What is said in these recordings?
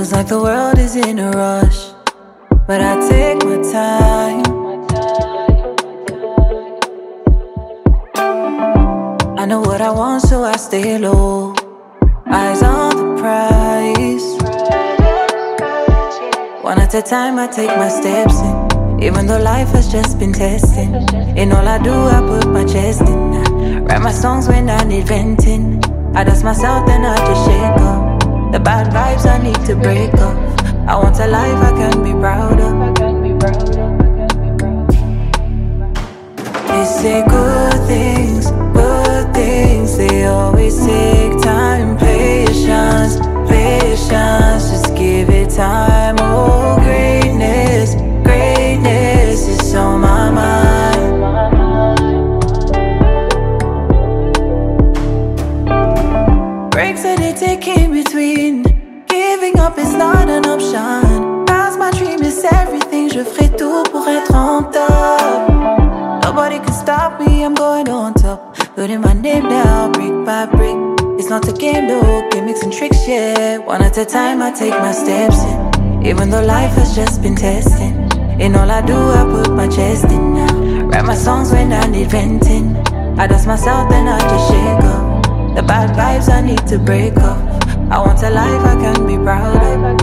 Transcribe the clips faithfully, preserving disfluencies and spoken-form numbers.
Feels like the world is in a rush, but I take my time. I know what I want, so I stay low. Eyes on the prize. One at a time I take my steps in, even though life has just been testing. In all I do I put my chest in. I write my songs when I need venting. I dust myself then I just shake up the bad vibes I need to break up. I want a life I can be proud of. They say good things, good things, they always take time. Patience, patience, just give it time. Oh, greatness, greatness is on my mind. Breaks that they take in between. Giving up is not an option. Cause my dream is everything. Je ferai tout pour être en top. Nobody can stop me, I'm going on top. Putting my name down, brick by brick. It's not a game though, gimmicks and tricks, yeah. One at a time I take my steps in, even though life has just been testing. In all I do I put my chest in now. Write my songs when I need venting. I dust myself then I just shake up the bad vibes I need to break up. I want a life I can be proud of.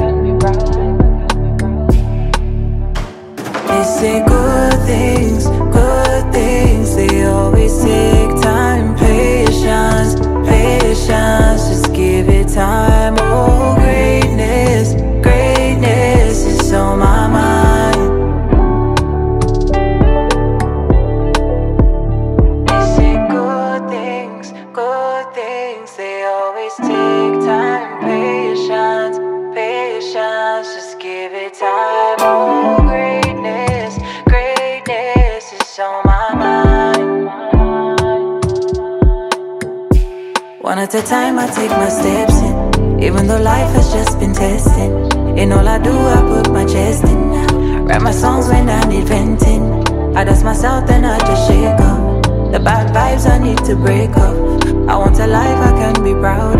They say good things, good things, they always take time. Patience, patience, just give it time. Oh, greatness, greatness is on my mind. They say good things, good things, they always take time. Patience, patience, just give it time. Oh, greatness, greatness is on my mind. One at a time I take my steps in, even though life has just been testing. In all I do I put my chest in now. Write my songs when I need venting. I dust myself then I just shake up the bad vibes I need to break up. I want a life I can be proud of.